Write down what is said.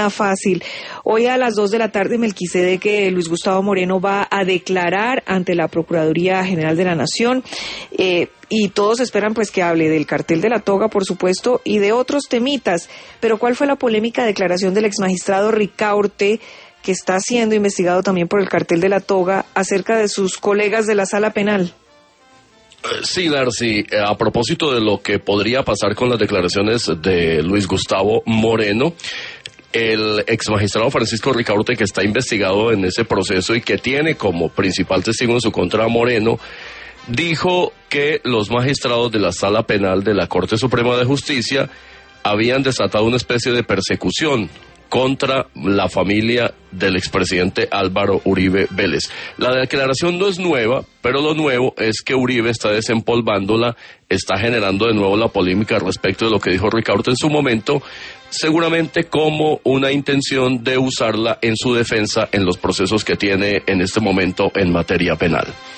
nada fácil. Hoy a las 2 de la tarde, Melquisedec, Luis Gustavo Moreno va a declarar ante la Procuraduría General de la Nación, y todos esperan pues que hable del cartel de la toga, por supuesto, y de otros temitas. Pero ¿cuál fue la polémica declaración del exmagistrado Ricaurte, que está siendo investigado también por el cartel de la toga, acerca de sus colegas de la Sala Penal? Sí, Darcy, a propósito de lo que podría pasar con las declaraciones de Luis Gustavo Moreno, el exmagistrado Francisco Ricaurte, que está investigado en ese proceso y que tiene como principal testigo en su contra a Moreno, dijo que los magistrados de la Sala Penal de la Corte Suprema de Justicia habían desatado una especie de persecución contra la familia del expresidente Álvaro Uribe Vélez. La declaración no es nueva, pero lo nuevo es que Uribe está desempolvándola, está generando de nuevo la polémica respecto de lo que dijo Ricaurte en su momento, seguramente como una intención de usarla en su defensa en los procesos que tiene en este momento en materia penal.